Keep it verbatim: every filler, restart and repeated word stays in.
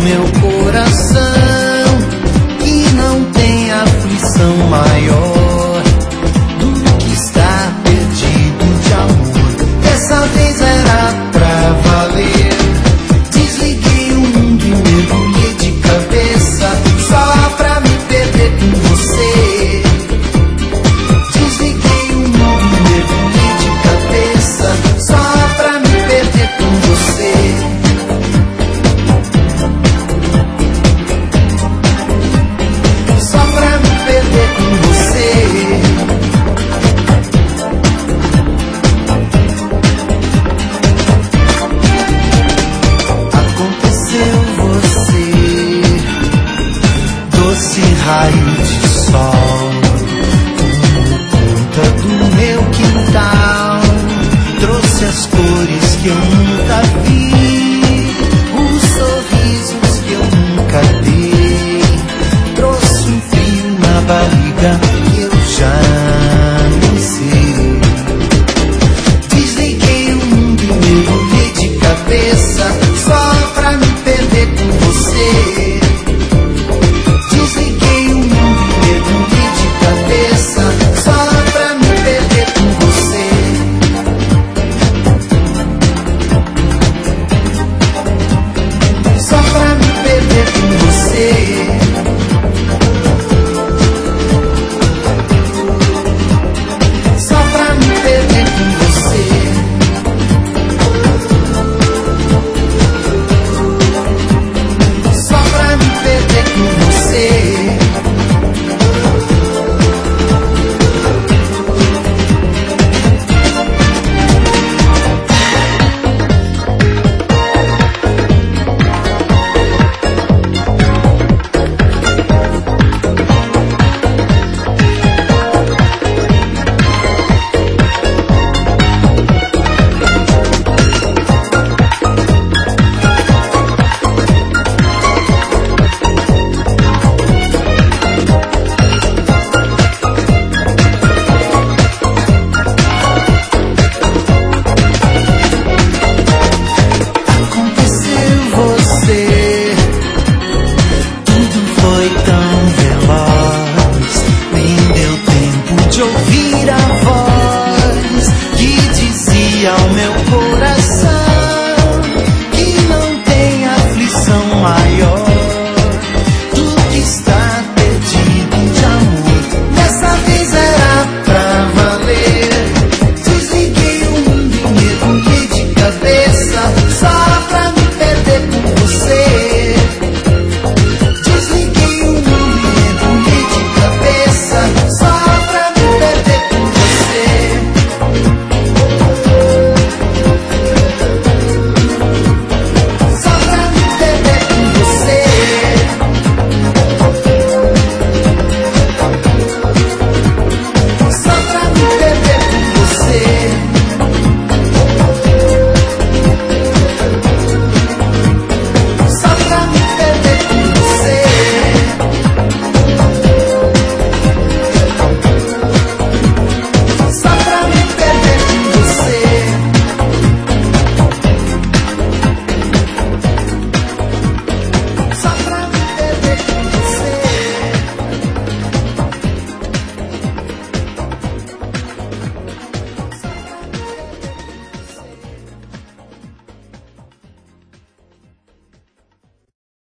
meu coração, que não tem aflição maior do que estar perdido de amor. Dessa vez era pra valer. Desliguei o mundo e mergulhei de cabeça só pra me perder com você. Desliguei o mundo e mergulhei de cabeça só pra me perder com você. Só pra me perder com você. Aconteceu você, doce raio de sol, como conta do meu quintal. Trouxe as cores que eu nunca vi, os sorrisos que eu nunca dei. Trouxe um frio na barriga